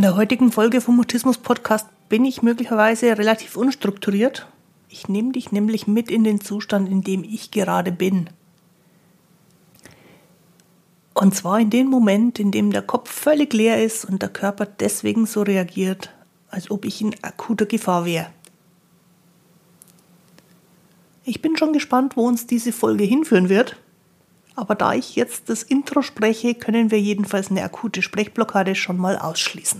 der heutigen Folge vom Mutismus-Podcast bin ich möglicherweise relativ unstrukturiert. Ich nehme dich nämlich mit in den Zustand, in dem ich gerade bin. Und zwar in dem Moment, in dem der Kopf völlig leer ist und der Körper deswegen so reagiert, als ob ich in akuter Gefahr wäre. Ich bin schon gespannt, wo uns diese Folge hinführen wird. Aber da ich jetzt das Intro spreche, können wir jedenfalls eine akute Sprechblockade schon mal ausschließen.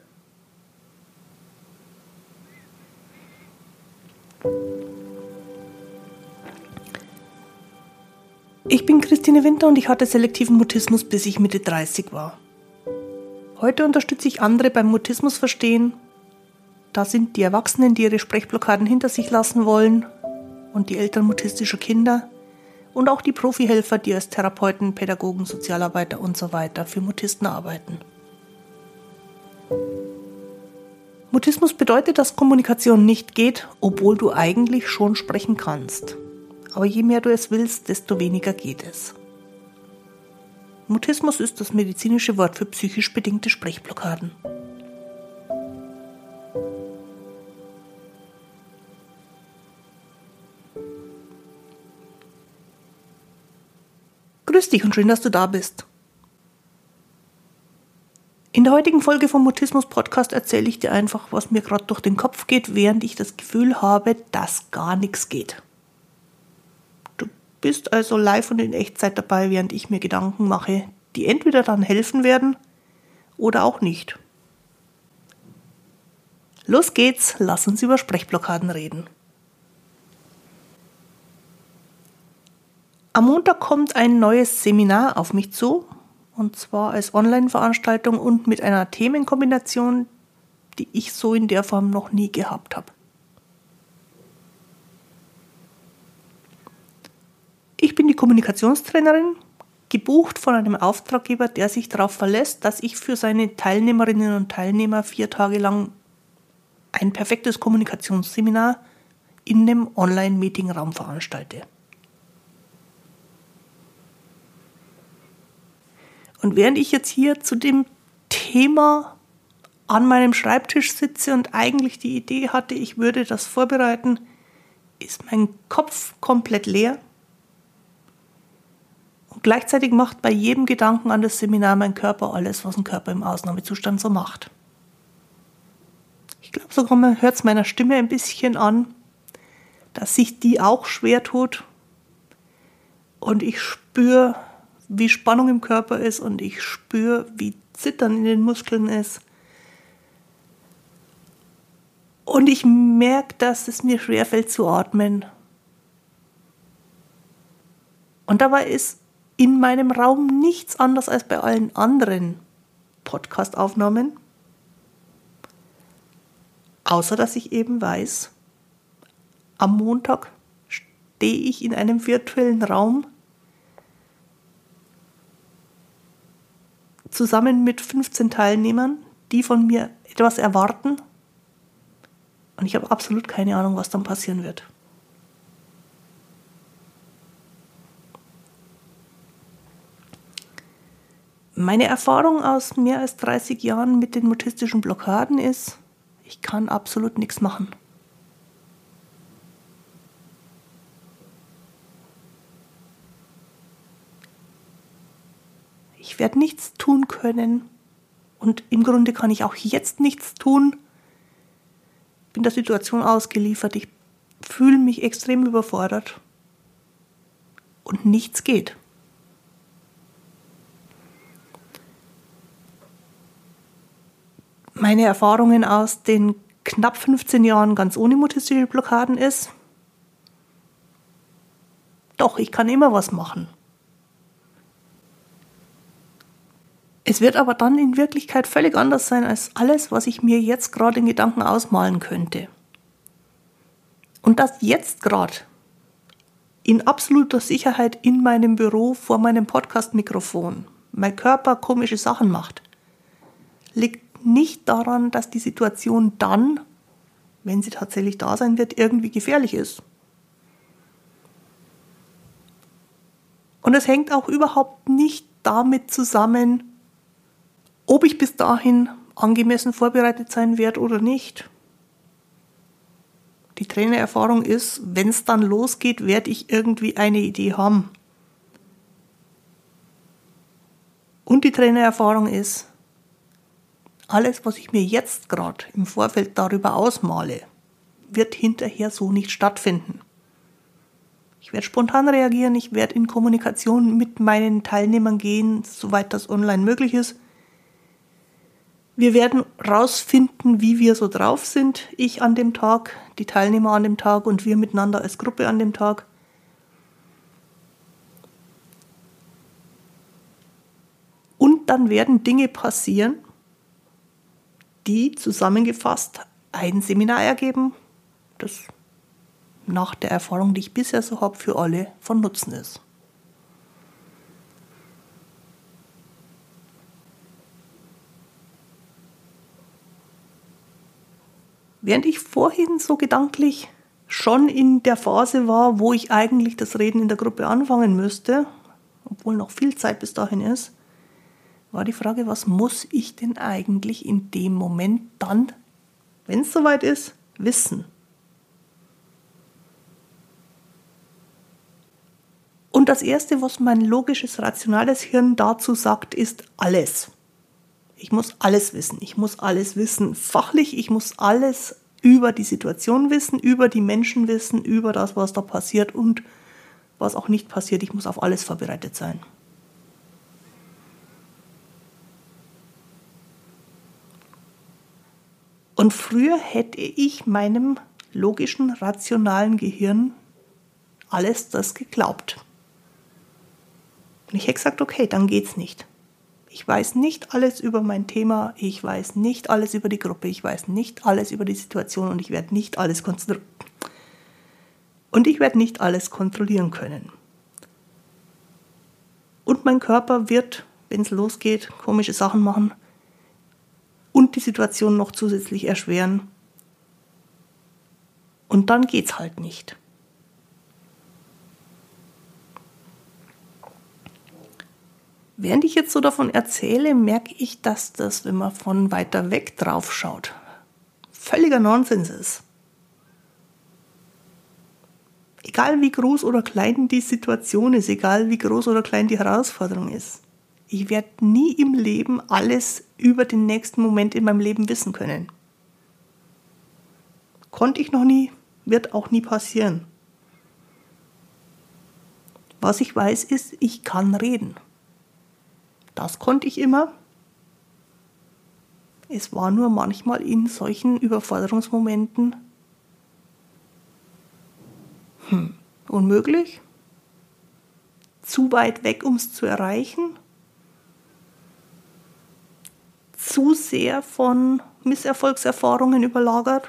Ich bin Christine Winter und ich hatte selektiven Mutismus, bis ich Mitte 30 war. Heute unterstütze ich andere beim Mutismus verstehen. Da sind die Erwachsenen, die ihre Sprechblockaden hinter sich lassen wollen, und die Eltern mutistischer Kinder und auch die Profihelfer, die als Therapeuten, Pädagogen, Sozialarbeiter usw. für Mutisten arbeiten. Mutismus bedeutet, dass Kommunikation nicht geht, obwohl du eigentlich schon sprechen kannst. Aber je mehr du es willst, desto weniger geht es. Mutismus ist das medizinische Wort für psychisch bedingte Sprechblockaden. Grüß dich und schön, dass du da bist. In der heutigen Folge vom Mutismus-Podcast erzähle ich dir einfach, was mir gerade durch den Kopf geht, während ich das Gefühl habe, dass gar nichts geht. Du bist also live und in Echtzeit dabei, während ich mir Gedanken mache, die entweder dann helfen werden oder auch nicht. Los geht's, lass uns über Sprechblockaden reden. Am Montag kommt ein neues Seminar auf mich zu, und zwar als Online-Veranstaltung und mit einer Themenkombination, die ich so in der Form noch nie gehabt habe. Ich bin die Kommunikationstrainerin, gebucht von einem Auftraggeber, der sich darauf verlässt, dass ich für seine Teilnehmerinnen und Teilnehmer 4 Tage lang ein perfektes Kommunikationsseminar in einem Online-Meetingraum veranstalte. Und während ich jetzt hier zu dem Thema an meinem Schreibtisch sitze und eigentlich die Idee hatte, ich würde das vorbereiten, ist mein Kopf komplett leer. Und gleichzeitig macht bei jedem Gedanken an das Seminar mein Körper alles, was ein Körper im Ausnahmezustand so macht. Ich glaube sogar, man hört es meiner Stimme ein bisschen an, dass sich die auch schwer tut. Und ich spüre, wie Spannung im Körper ist, und ich spüre, wie Zittern in den Muskeln ist. Und ich merke, dass es mir schwerfällt zu atmen. Und dabei ist in meinem Raum nichts anders als bei allen anderen Podcast-Aufnahmen, außer dass ich eben weiß, am Montag stehe ich in einem virtuellen Raum zusammen mit 15 Teilnehmern, die von mir etwas erwarten. Und ich habe absolut keine Ahnung, was dann passieren wird. Meine Erfahrung aus mehr als 30 Jahren mit den mutistischen Blockaden ist, ich kann absolut nichts machen. Ich werde nichts tun können, und im Grunde kann ich auch jetzt nichts tun. Ich bin der Situation ausgeliefert, ich fühle mich extrem überfordert und nichts geht. Meine Erfahrungen aus den knapp 15 Jahren ganz ohne mutistische Blockaden ist, doch, ich kann immer was machen. Es wird aber dann in Wirklichkeit völlig anders sein als alles, was ich mir jetzt gerade in Gedanken ausmalen könnte. Und das jetzt gerade in absoluter Sicherheit in meinem Büro vor meinem Podcast-Mikrofon mein Körper komische Sachen macht, liegt nicht daran, dass die Situation dann, wenn sie tatsächlich da sein wird, irgendwie gefährlich ist. Und es hängt auch überhaupt nicht damit zusammen, ob ich bis dahin angemessen vorbereitet sein werde oder nicht. Die Trainererfahrung ist, wenn es dann losgeht, werde ich irgendwie eine Idee haben. Und die Trainererfahrung ist, alles, was ich mir jetzt gerade im Vorfeld darüber ausmale, wird hinterher so nicht stattfinden. Ich werde spontan reagieren, ich werde in Kommunikation mit meinen Teilnehmern gehen, soweit das online möglich ist. Wir werden rausfinden, wie wir so drauf sind, ich an dem Tag, die Teilnehmer an dem Tag und wir miteinander als Gruppe an dem Tag. Und dann werden Dinge passieren, die zusammengefasst ein Seminar ergeben, das nach der Erfahrung, die ich bisher so habe, für alle von Nutzen ist. Während ich vorhin so gedanklich schon in der Phase war, wo ich eigentlich das Reden in der Gruppe anfangen müsste, obwohl noch viel Zeit bis dahin ist, war die Frage, was muss ich denn eigentlich in dem Moment dann, wenn es soweit ist, wissen? Und das Erste, was mein logisches, rationales Hirn dazu sagt, ist alles. Ich muss alles wissen. Ich muss alles wissen fachlich. Ich muss alles über die Situation wissen, über die Menschen wissen, über das, was da passiert und was auch nicht passiert. Ich muss auf alles vorbereitet sein. Und früher hätte ich meinem logischen, rationalen Gehirn alles das geglaubt. Und ich hätte gesagt, okay, dann geht's nicht. Ich weiß nicht alles über mein Thema, ich weiß nicht alles über die Gruppe, ich weiß nicht alles über die Situation und ich werde nicht alles kontrollieren können. Und mein Körper wird, wenn es losgeht, komische Sachen machen und die Situation noch zusätzlich erschweren. Und dann geht's halt nicht. Während ich jetzt so davon erzähle, merke ich, dass das, wenn man von weiter weg drauf schaut, völliger Nonsens ist. Egal wie groß oder klein die Situation ist, egal wie groß oder klein die Herausforderung ist, ich werde nie im Leben alles über den nächsten Moment in meinem Leben wissen können. Konnte ich noch nie, wird auch nie passieren. Was ich weiß ist, ich kann reden. Das konnte ich immer. Es war nur manchmal in solchen Überforderungsmomenten unmöglich, zu weit weg, um es zu erreichen, zu sehr von Misserfolgserfahrungen überlagert.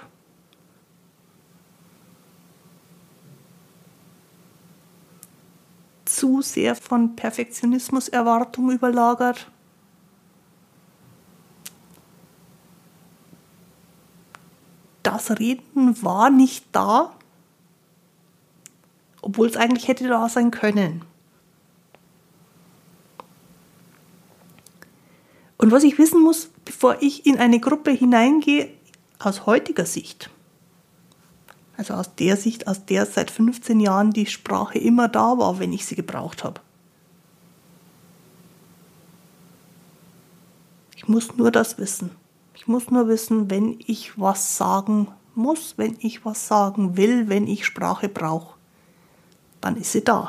Zu sehr von Perfektionismuserwartung überlagert. Das Reden war nicht da, obwohl es eigentlich hätte da sein können. Und was ich wissen muss, bevor ich in eine Gruppe hineingehe, aus heutiger Sicht, also aus der Sicht, aus der seit 15 Jahren die Sprache immer da war, wenn ich sie gebraucht habe. Ich muss nur das wissen. Ich muss nur wissen, wenn ich was sagen muss, wenn ich was sagen will, wenn ich Sprache brauche, dann ist sie da.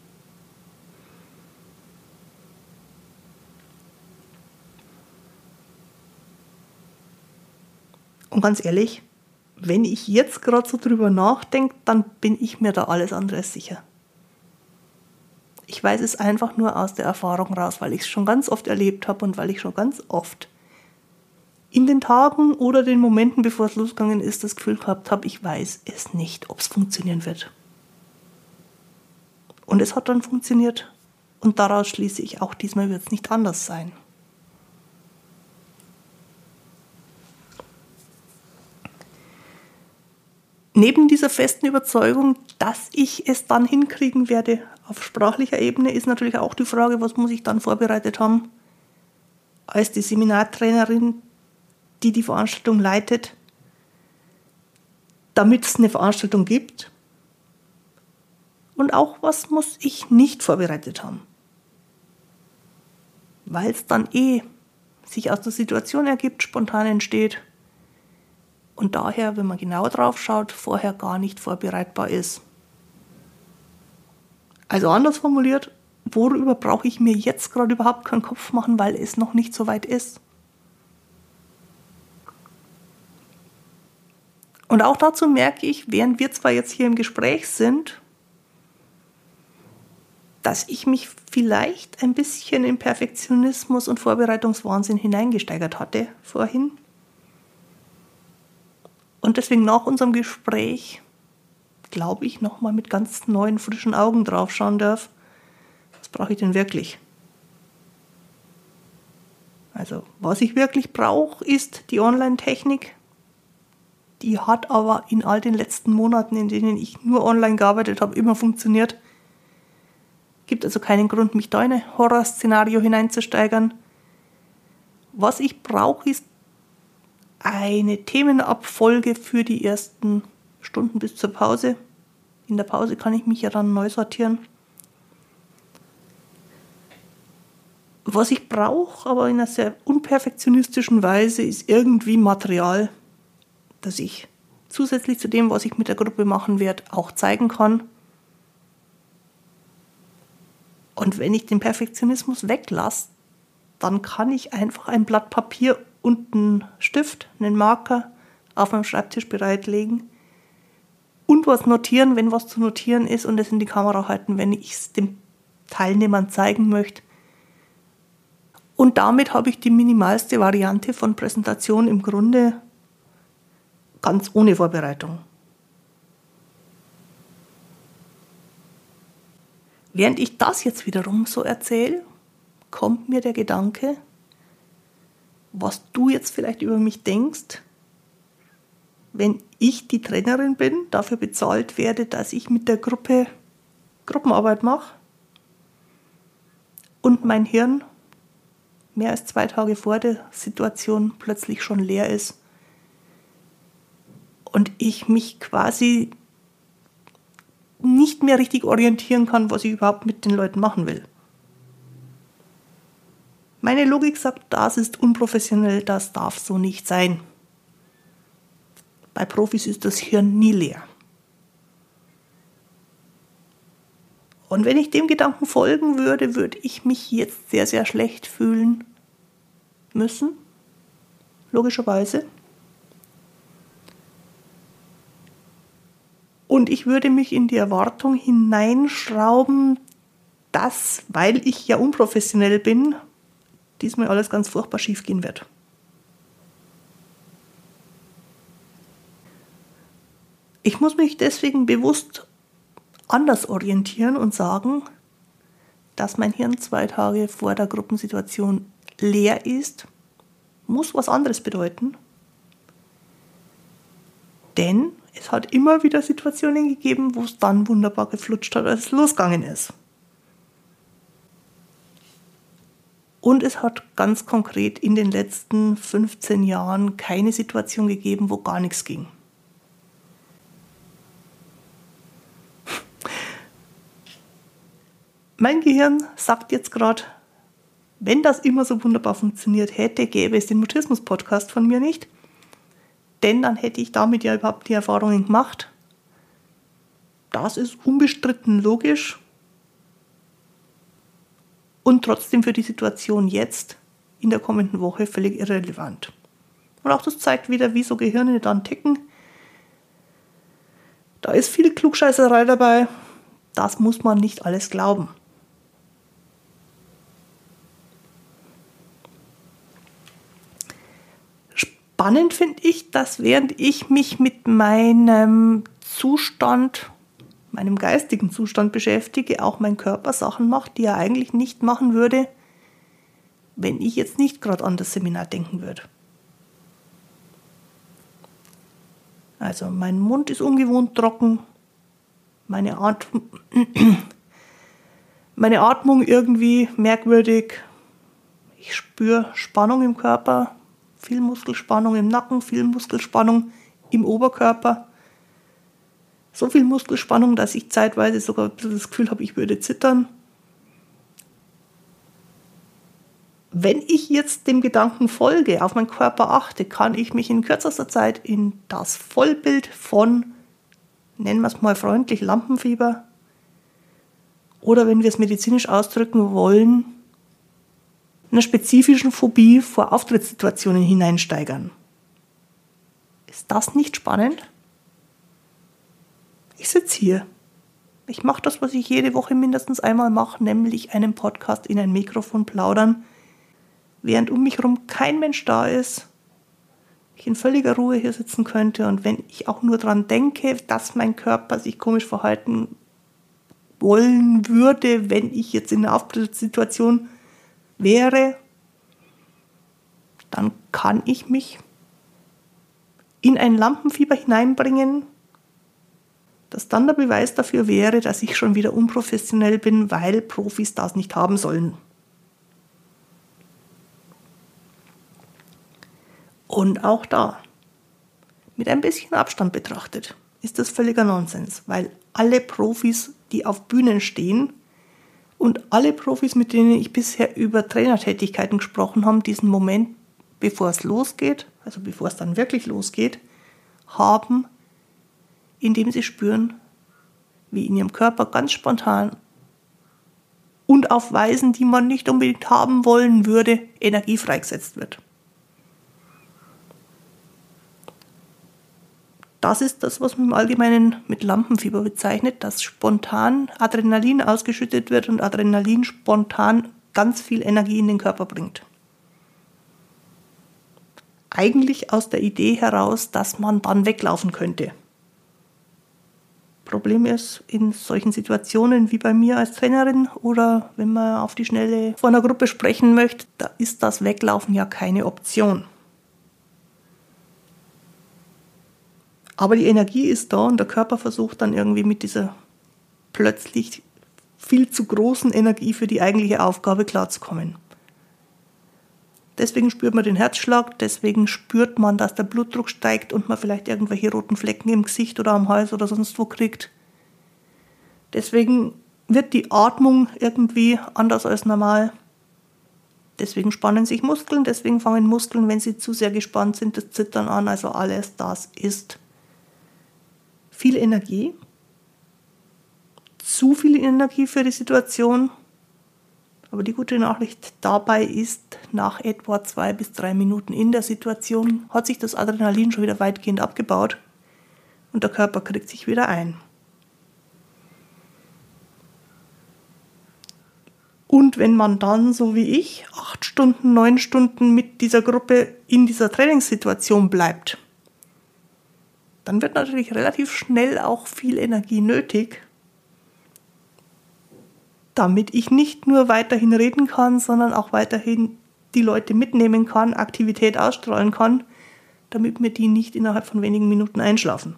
Und ganz ehrlich, wenn ich jetzt gerade so drüber nachdenke, dann bin ich mir da alles andere als sicher. Ich weiß es einfach nur aus der Erfahrung raus, weil ich es schon ganz oft erlebt habe und weil ich schon ganz oft in den Tagen oder den Momenten, bevor es losgegangen ist, das Gefühl gehabt habe, ich weiß es nicht, ob es funktionieren wird. Und es hat dann funktioniert und daraus schließe ich, auch diesmal wird es nicht anders sein. Neben dieser festen Überzeugung, dass ich es dann hinkriegen werde auf sprachlicher Ebene, ist natürlich auch die Frage, was muss ich dann vorbereitet haben als die Seminartrainerin, die die Veranstaltung leitet, damit es eine Veranstaltung gibt? Und auch, was muss ich nicht vorbereitet haben? Weil es dann sich aus der Situation ergibt, spontan entsteht und daher, wenn man genau drauf schaut, vorher gar nicht vorbereitbar ist. Also anders formuliert, worüber brauche ich mir jetzt gerade überhaupt keinen Kopf machen, weil es noch nicht so weit ist? Und auch dazu merke ich, während wir zwar jetzt hier im Gespräch sind, dass ich mich vielleicht ein bisschen in Perfektionismus und Vorbereitungswahnsinn hineingesteigert hatte vorhin. Und deswegen nach unserem Gespräch, glaube ich, nochmal mit ganz neuen, frischen Augen drauf schauen darf. Was brauche ich denn wirklich? Also, was ich wirklich brauche, ist die Online-Technik. Die hat aber in all den letzten Monaten, in denen ich nur online gearbeitet habe, immer funktioniert. Gibt also keinen Grund, mich da in ein Horrorszenario hineinzusteigern. Was ich brauche, ist eine Themenabfolge für die ersten Stunden bis zur Pause. In der Pause kann ich mich ja dann neu sortieren. Was ich brauche, aber in einer sehr unperfektionistischen Weise, ist irgendwie Material, das ich zusätzlich zu dem, was ich mit der Gruppe machen werde, auch zeigen kann. Und wenn ich den Perfektionismus weglasse, dann kann ich einfach ein Blatt Papier und einen Stift, einen Marker auf meinem Schreibtisch bereitlegen und was notieren, wenn was zu notieren ist, und es in die Kamera halten, wenn ich es den Teilnehmern zeigen möchte. Und damit habe ich die minimalste Variante von Präsentation im Grunde ganz ohne Vorbereitung. Während ich das jetzt wiederum so erzähle, kommt mir der Gedanke, was du jetzt vielleicht über mich denkst, wenn ich die Trainerin bin, dafür bezahlt werde, dass ich mit der Gruppe Gruppenarbeit mache und mein Hirn mehr als 2 Tage vor der Situation plötzlich schon leer ist und ich mich quasi nicht mehr richtig orientieren kann, was ich überhaupt mit den Leuten machen will. Meine Logik sagt, das ist unprofessionell, das darf so nicht sein. Bei Profis ist das Hirn nie leer. Und wenn ich dem Gedanken folgen würde, würde ich mich jetzt sehr, sehr schlecht fühlen müssen, logischerweise. Und ich würde mich in die Erwartung hineinschrauben, dass, weil ich ja unprofessionell bin, diesmal alles ganz furchtbar schief gehen wird. Ich muss mich deswegen bewusst anders orientieren und sagen, dass mein Hirn 2 Tage vor der Gruppensituation leer ist, muss was anderes bedeuten. Denn es hat immer wieder Situationen gegeben, wo es dann wunderbar geflutscht hat, als es losgegangen ist. Und es hat ganz konkret in den letzten 15 Jahren keine Situation gegeben, wo gar nichts ging. Mein Gehirn sagt jetzt gerade, wenn das immer so wunderbar funktioniert hätte, gäbe es den Mutismus-Podcast von mir nicht. Denn dann hätte ich damit ja überhaupt die Erfahrungen gemacht. Das ist unbestritten logisch und trotzdem für die Situation jetzt in der kommenden Woche völlig irrelevant. Und auch das zeigt wieder, wie so Gehirne dann ticken. Da ist viel Klugscheißerei dabei. Das muss man nicht alles glauben. Spannend finde ich, dass während ich mich mit meinem Zustand, meinem geistigen Zustand beschäftige, auch mein Körper Sachen macht, die er eigentlich nicht machen würde, wenn ich jetzt nicht gerade an das Seminar denken würde. Also mein Mund ist ungewohnt trocken, meine Atmung irgendwie merkwürdig, ich spüre Spannung im Körper, viel Muskelspannung im Nacken, viel Muskelspannung im Oberkörper. So viel Muskelspannung, dass ich zeitweise sogar ein bisschen das Gefühl habe, ich würde zittern. Wenn ich jetzt dem Gedanken folge, auf meinen Körper achte, kann ich mich in kürzester Zeit in das Vollbild von, nennen wir es mal freundlich, Lampenfieber oder, wenn wir es medizinisch ausdrücken wollen, einer spezifischen Phobie vor Auftrittssituationen hineinsteigern. Ist das nicht spannend? Ich sitze hier. Ich mache das, was ich jede Woche mindestens einmal mache, nämlich einen Podcast in ein Mikrofon plaudern, während um mich herum kein Mensch da ist, ich in völliger Ruhe hier sitzen könnte und wenn ich auch nur daran denke, dass mein Körper sich komisch verhalten wollen würde, wenn ich jetzt in einer Auftrittssituation wäre, dann kann ich mich in ein Lampenfieber hineinbringen, das dann der Beweis dafür wäre, dass ich schon wieder unprofessionell bin, weil Profis das nicht haben sollen. Und auch da, mit ein bisschen Abstand betrachtet, ist das völliger Nonsens, weil alle Profis, die auf Bühnen stehen und alle Profis, mit denen ich bisher über Trainertätigkeiten gesprochen habe, diesen Moment, bevor es losgeht, also bevor es dann wirklich losgeht, haben, indem sie spüren, wie in ihrem Körper ganz spontan und auf Weisen, die man nicht unbedingt haben wollen würde, Energie freigesetzt wird. Das ist das, was man im Allgemeinen mit Lampenfieber bezeichnet, dass spontan Adrenalin ausgeschüttet wird und Adrenalin spontan ganz viel Energie in den Körper bringt. Eigentlich aus der Idee heraus, dass man dann weglaufen könnte. Problem ist, in solchen Situationen wie bei mir als Trainerin oder wenn man auf die Schnelle vor einer Gruppe sprechen möchte, da ist das Weglaufen ja keine Option. Aber die Energie ist da und der Körper versucht dann irgendwie mit dieser plötzlich viel zu großen Energie für die eigentliche Aufgabe klarzukommen. Deswegen spürt man den Herzschlag, deswegen spürt man, dass der Blutdruck steigt und man vielleicht irgendwelche roten Flecken im Gesicht oder am Hals oder sonst wo kriegt. Deswegen wird die Atmung irgendwie anders als normal. Deswegen spannen sich Muskeln, deswegen fangen Muskeln, wenn sie zu sehr gespannt sind, das Zittern an. Also alles das ist viel Energie, zu viel Energie für die Situation. Aber die gute Nachricht dabei ist, nach etwa 2 bis 3 Minuten in der Situation hat sich das Adrenalin schon wieder weitgehend abgebaut und der Körper kriegt sich wieder ein. Und wenn man dann, so wie ich, 8 Stunden, 9 Stunden mit dieser Gruppe in dieser Trainingssituation bleibt, dann wird natürlich relativ schnell auch viel Energie nötig, damit ich nicht nur weiterhin reden kann, sondern auch weiterhin die Leute mitnehmen kann, Aktivität ausstrahlen kann, damit mir die nicht innerhalb von wenigen Minuten einschlafen.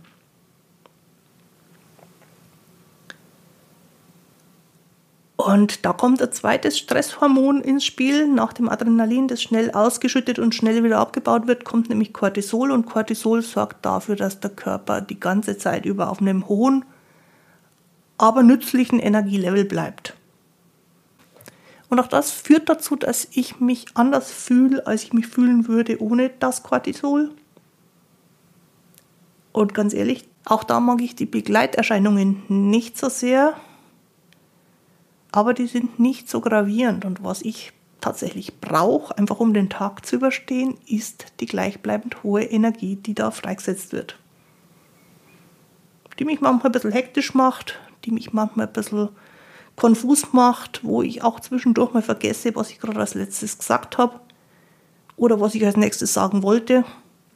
Und da kommt ein zweites Stresshormon ins Spiel. Nach dem Adrenalin, das schnell ausgeschüttet und schnell wieder abgebaut wird, kommt nämlich Cortisol. Und Cortisol sorgt dafür, dass der Körper die ganze Zeit über auf einem hohen, aber nützlichen Energielevel bleibt. Und auch das führt dazu, dass ich mich anders fühle, als ich mich fühlen würde ohne das Cortisol. Und ganz ehrlich, auch da mag ich die Begleiterscheinungen nicht so sehr, aber die sind nicht so gravierend. Und was ich tatsächlich brauche, einfach um den Tag zu überstehen, ist die gleichbleibend hohe Energie, die da freigesetzt wird. Die mich manchmal ein bisschen hektisch macht, die mich manchmal ein bisschen konfus macht, wo ich auch zwischendurch mal vergesse, was ich gerade als letztes gesagt habe oder was ich als nächstes sagen wollte.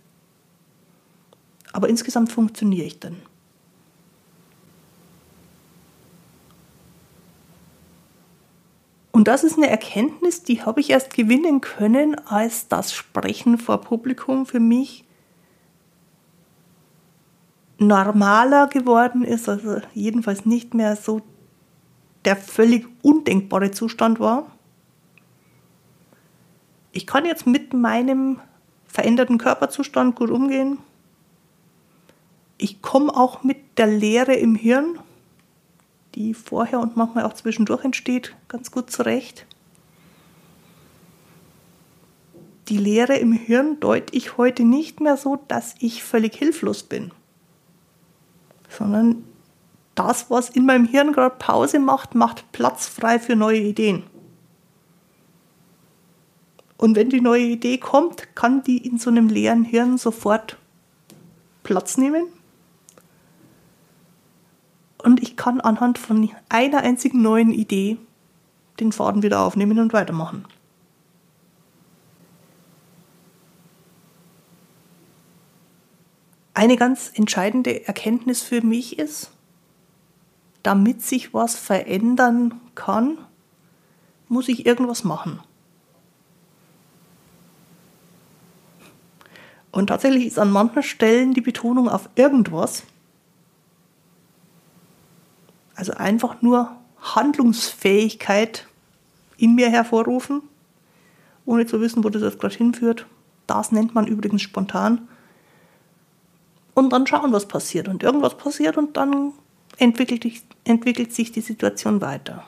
Aber insgesamt funktioniere ich dann. Und das ist eine Erkenntnis, die habe ich erst gewinnen können, als das Sprechen vor Publikum für mich normaler geworden ist, also jedenfalls nicht mehr so der völlig undenkbare Zustand war. Ich kann jetzt mit meinem veränderten Körperzustand gut umgehen. Ich komme auch mit der Leere im Hirn, die vorher und manchmal auch zwischendurch entsteht, ganz gut zurecht. Die Leere im Hirn deute ich heute nicht mehr so, dass ich völlig hilflos bin, sondern das, was in meinem Hirn gerade Pause macht, macht Platz frei für neue Ideen. Und wenn die neue Idee kommt, kann die in so einem leeren Hirn sofort Platz nehmen. Und ich kann anhand von einer einzigen neuen Idee den Faden wieder aufnehmen und weitermachen. Eine ganz entscheidende Erkenntnis für mich ist, damit sich was verändern kann, muss ich irgendwas machen. Und tatsächlich ist an manchen Stellen die Betonung auf irgendwas, also einfach nur Handlungsfähigkeit in mir hervorrufen, ohne zu wissen, wo das jetzt gerade hinführt. Das nennt man übrigens spontan. Und dann schauen, was passiert. Und irgendwas passiert und dann entwickelt sich die Situation weiter.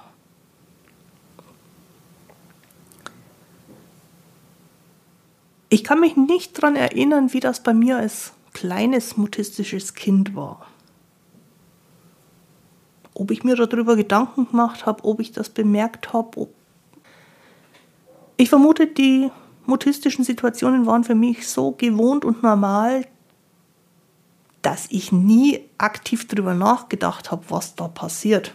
Ich kann mich nicht daran erinnern, wie das bei mir als kleines mutistisches Kind war. Ob ich mir darüber Gedanken gemacht habe, ob ich das bemerkt habe. Ich vermute, die mutistischen Situationen waren für mich so gewohnt und normal, dass ich nie aktiv darüber nachgedacht habe, was da passiert.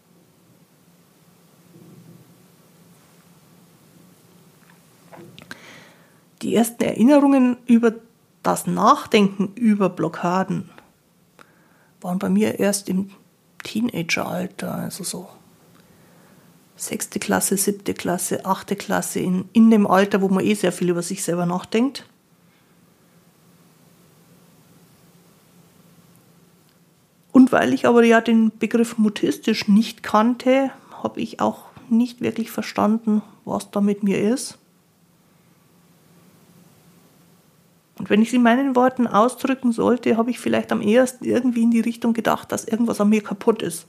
Die ersten Erinnerungen über das Nachdenken über Blockaden waren bei mir erst im Teenageralter, also so 6. Klasse, 7. Klasse, 8. Klasse, in dem Alter, wo man sehr viel über sich selber nachdenkt. Und weil ich aber ja den Begriff mutistisch nicht kannte, habe ich auch nicht wirklich verstanden, was da mit mir ist. Und wenn ich es in meinen Worten ausdrücken sollte, habe ich vielleicht am ehesten irgendwie in die Richtung gedacht, dass irgendwas an mir kaputt ist.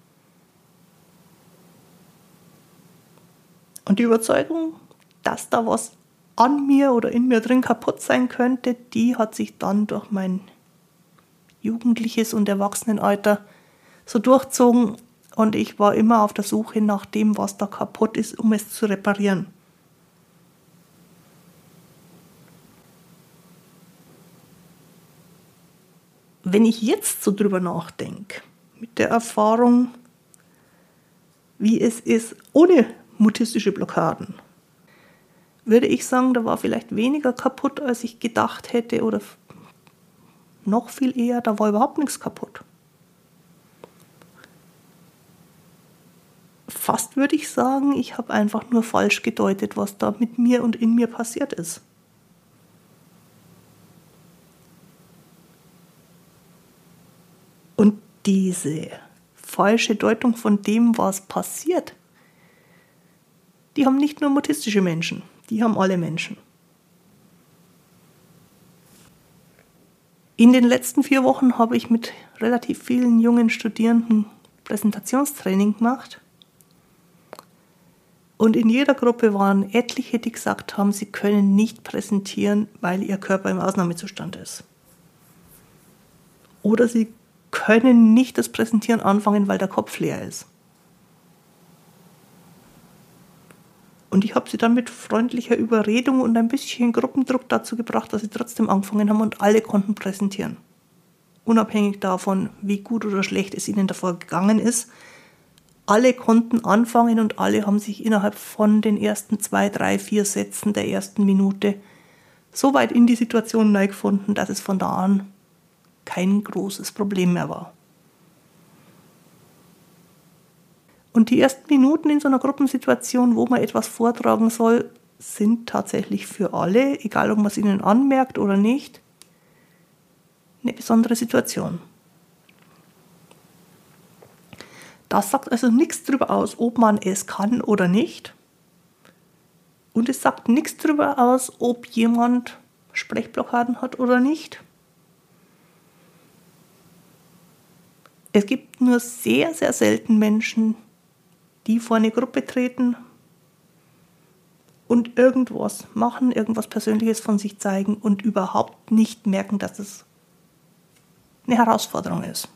Und die Überzeugung, dass da was an mir oder in mir drin kaputt sein könnte, die hat sich dann durch mein jugendliches und Erwachsenenalter so durchzogen und ich war immer auf der Suche nach dem, was da kaputt ist, um es zu reparieren. Wenn ich jetzt so drüber nachdenke, mit der Erfahrung, wie es ist ohne mutistische Blockaden, würde ich sagen, da war vielleicht weniger kaputt, als ich gedacht hätte oder noch viel eher, da war überhaupt nichts kaputt. Fast würde ich sagen, ich habe einfach nur falsch gedeutet, was da mit mir und in mir passiert ist. Und diese falsche Deutung von dem, was passiert, die haben nicht nur mutistische Menschen, die haben alle Menschen. In den letzten 4 Wochen habe ich mit relativ vielen jungen Studierenden Präsentationstraining gemacht. Und in jeder Gruppe waren etliche, die gesagt haben, sie können nicht präsentieren, weil ihr Körper im Ausnahmezustand ist. Oder sie können nicht das Präsentieren anfangen, weil der Kopf leer ist. Und ich habe sie dann mit freundlicher Überredung und ein bisschen Gruppendruck dazu gebracht, dass sie trotzdem angefangen haben und alle konnten präsentieren. Unabhängig davon, wie gut oder schlecht es ihnen davor gegangen ist. Alle konnten anfangen und alle haben sich innerhalb von den ersten 2, 3, 4 Sätzen der ersten Minute so weit in die Situation neu gefunden, dass es von da an kein großes Problem mehr war. Und die ersten Minuten in so einer Gruppensituation, wo man etwas vortragen soll, sind tatsächlich für alle, egal ob man es ihnen anmerkt oder nicht, eine besondere Situation. Das sagt also nichts darüber aus, ob man es kann oder nicht. Und es sagt nichts darüber aus, ob jemand Sprechblockaden hat oder nicht. Es gibt nur sehr, sehr selten Menschen, die vor eine Gruppe treten und irgendwas machen, irgendwas Persönliches von sich zeigen und überhaupt nicht merken, dass es eine Herausforderung ist.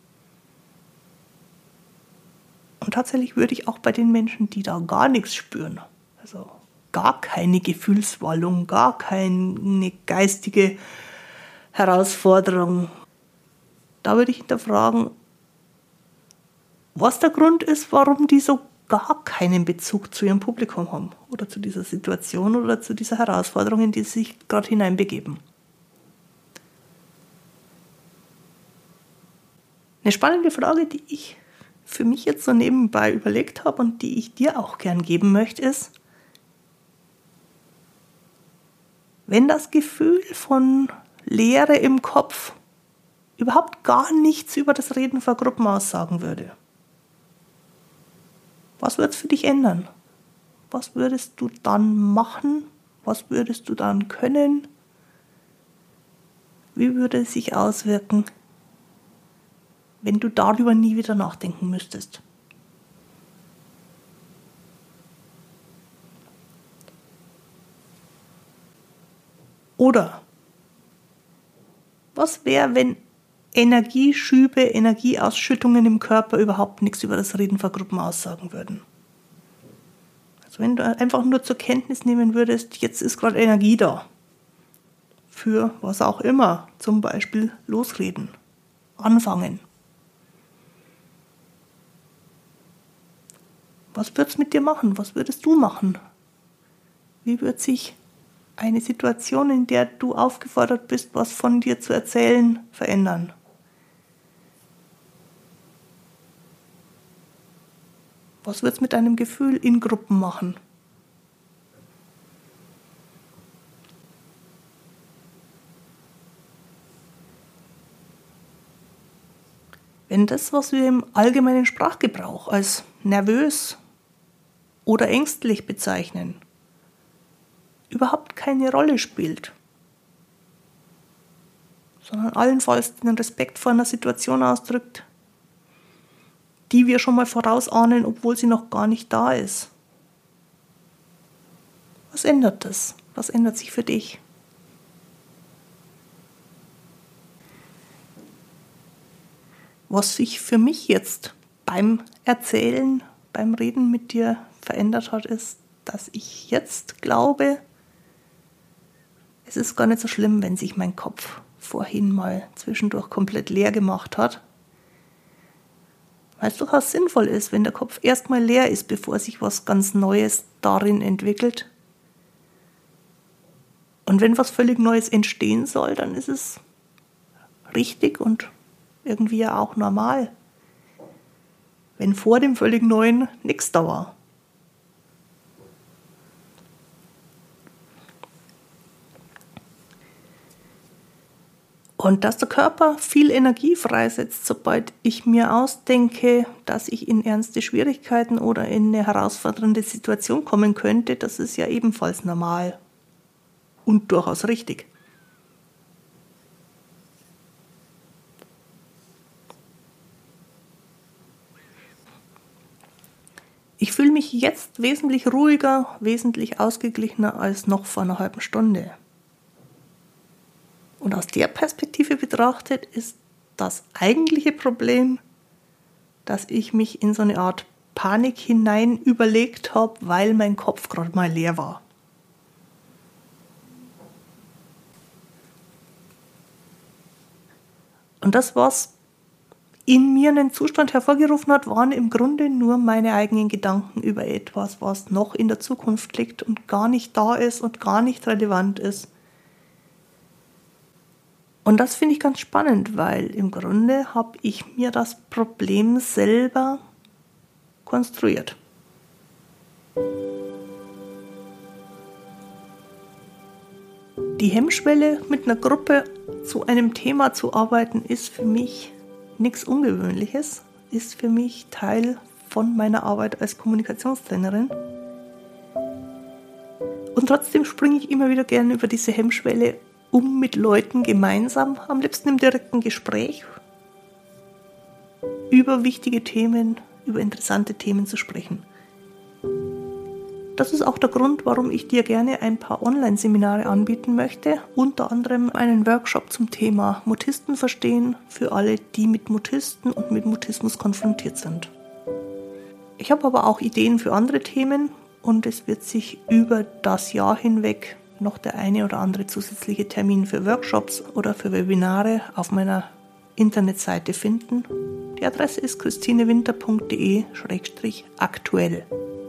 Und tatsächlich würde ich auch bei den Menschen, die da gar nichts spüren, also gar keine Gefühlswallung, gar keine geistige Herausforderung, da würde ich hinterfragen, was der Grund ist, warum die so gar keinen Bezug zu ihrem Publikum haben oder zu dieser Situation oder zu dieser Herausforderung, in die sie sich gerade hineinbegeben. Eine spannende Frage, die ich für mich jetzt so nebenbei überlegt habe und die ich dir auch gern geben möchte, ist, wenn das Gefühl von Leere im Kopf überhaupt gar nichts über das Reden vor Gruppen aussagen würde, was würde es für dich ändern? Was würdest du dann machen? Was würdest du dann können? Wie würde es sich auswirken, wenn du darüber nie wieder nachdenken müsstest? Oder was wäre, wenn Energieschübe, Energieausschüttungen im Körper überhaupt nichts über das Reden vor Gruppen aussagen würden? Also wenn du einfach nur zur Kenntnis nehmen würdest, jetzt ist gerade Energie da. Für was auch immer, zum Beispiel losreden, anfangen. Was würde es mit dir machen? Was würdest du machen? Wie würde sich eine Situation, in der du aufgefordert bist, was von dir zu erzählen, verändern? Was wird es mit deinem Gefühl in Gruppen machen? Wenn das, was wir im allgemeinen Sprachgebrauch als nervös oder ängstlich bezeichnen, überhaupt keine Rolle spielt, sondern allenfalls den Respekt vor einer Situation ausdrückt, die wir schon mal vorausahnen, obwohl sie noch gar nicht da ist. Was ändert das? Was ändert sich für dich? Was sich für mich jetzt beim Erzählen, beim Reden mit dir verändert hat, ist, dass ich jetzt glaube, es ist gar nicht so schlimm, wenn sich mein Kopf vorhin mal zwischendurch komplett leer gemacht hat. Weil es durchaus sinnvoll ist, wenn der Kopf erstmal leer ist, bevor sich was ganz Neues darin entwickelt. Und wenn was völlig Neues entstehen soll, dann ist es richtig und irgendwie ja auch normal, wenn vor dem völlig Neuen nichts da war. Und dass der Körper viel Energie freisetzt, sobald ich mir ausdenke, dass ich in ernste Schwierigkeiten oder in eine herausfordernde Situation kommen könnte, das ist ja ebenfalls normal und durchaus richtig. Ich fühle mich jetzt wesentlich ruhiger, wesentlich ausgeglichener als noch vor einer halben Stunde. Und aus der Perspektive betrachtet ist das eigentliche Problem, dass ich mich in so eine Art Panik hinein überlegt habe, weil mein Kopf gerade mal leer war. Und das, was in mir einen Zustand hervorgerufen hat, waren im Grunde nur meine eigenen Gedanken über etwas, was noch in der Zukunft liegt und gar nicht da ist und gar nicht relevant ist. Und das finde ich ganz spannend, weil im Grunde habe ich mir das Problem selber konstruiert. Die Hemmschwelle, mit einer Gruppe zu einem Thema zu arbeiten, ist für mich nichts Ungewöhnliches, ist für mich Teil von meiner Arbeit als Kommunikationstrainerin. Und trotzdem springe ich immer wieder gerne über diese Hemmschwelle um mit Leuten gemeinsam, am liebsten im direkten Gespräch, über wichtige Themen, über interessante Themen zu sprechen. Das ist auch der Grund, warum ich dir gerne ein paar Online-Seminare anbieten möchte, unter anderem einen Workshop zum Thema Mutisten verstehen für alle, die mit Mutisten und mit Mutismus konfrontiert sind. Ich habe aber auch Ideen für andere Themen und es wird sich über das Jahr hinweg noch der eine oder andere zusätzliche Termin für Workshops oder für Webinare auf meiner Internetseite finden. Die Adresse ist christinewinter.de/aktuell.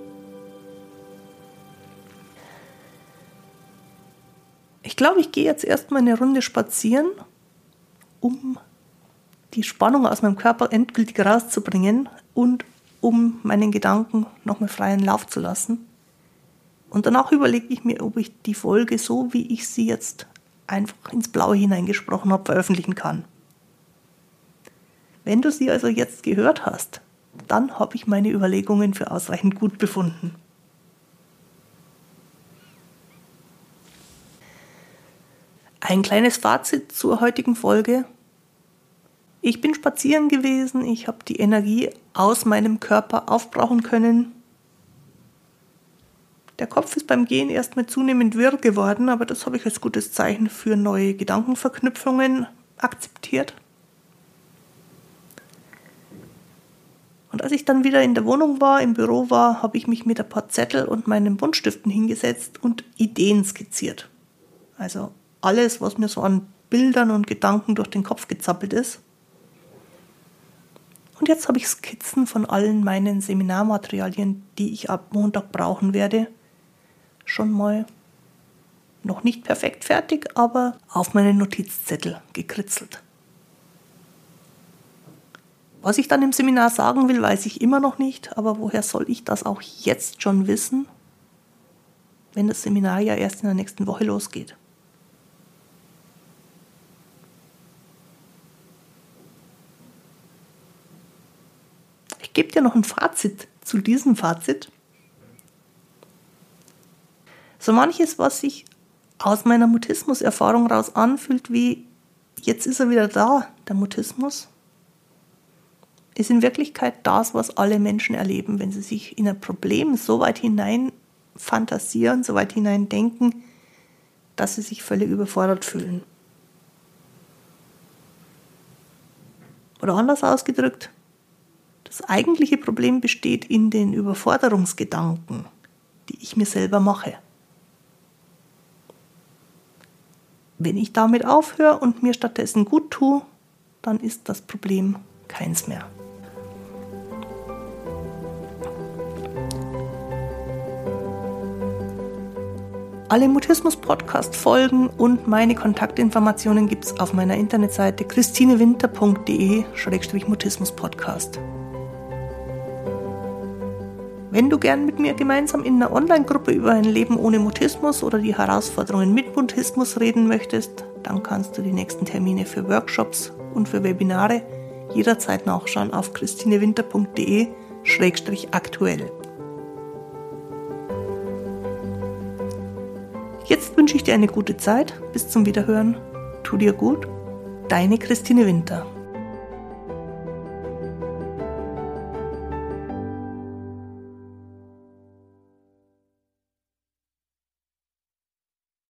Ich glaube, ich gehe jetzt erstmal eine Runde spazieren, um die Spannung aus meinem Körper endgültig rauszubringen und um meinen Gedanken nochmal freien Lauf zu lassen. Und danach überlege ich mir, ob ich die Folge, so wie ich sie jetzt einfach ins Blaue hineingesprochen habe, veröffentlichen kann. Wenn du sie also jetzt gehört hast, dann habe ich meine Überlegungen für ausreichend gut befunden. Ein kleines Fazit zur heutigen Folge. Ich bin spazieren gewesen, ich habe die Energie aus meinem Körper aufbrauchen können. Der Kopf ist beim Gehen erstmal zunehmend wirr geworden, aber das habe ich als gutes Zeichen für neue Gedankenverknüpfungen akzeptiert. Und als ich dann wieder in der Wohnung war, im Büro war, habe ich mich mit ein paar Zettel und meinen Buntstiften hingesetzt und Ideen skizziert. Also alles, was mir so an Bildern und Gedanken durch den Kopf gezappelt ist. Und jetzt habe ich Skizzen von allen meinen Seminarmaterialien, die ich ab Montag brauchen werde, schon mal noch nicht perfekt fertig, aber auf meinen Notizzettel gekritzelt. Was ich dann im Seminar sagen will, weiß ich immer noch nicht, aber woher soll ich das auch jetzt schon wissen, wenn das Seminar ja erst in der nächsten Woche losgeht? Ich gebe dir noch ein Fazit zu diesem Fazit. So manches, was sich aus meiner Mutismus-Erfahrung raus anfühlt, wie jetzt ist er wieder da, der Mutismus, ist in Wirklichkeit das, was alle Menschen erleben, wenn sie sich in ein Problem so weit hinein fantasieren, so weit hinein denken, dass sie sich völlig überfordert fühlen. Oder anders ausgedrückt, das eigentliche Problem besteht in den Überforderungsgedanken, die ich mir selber mache. Wenn ich damit aufhöre und mir stattdessen gut tue, dann ist das Problem keins mehr. Alle Mutismus-Podcast-Folgen und meine Kontaktinformationen gibt es auf meiner Internetseite christinewinter.de/mutismus-podcast. Wenn du gern mit mir gemeinsam in einer Online-Gruppe über ein Leben ohne Mutismus oder die Herausforderungen mit Mutismus reden möchtest, dann kannst du die nächsten Termine für Workshops und für Webinare jederzeit nachschauen auf christinewinter.de/aktuell. Jetzt wünsche ich dir eine gute Zeit. Bis zum Wiederhören. Tu dir gut. Deine Christine Winter.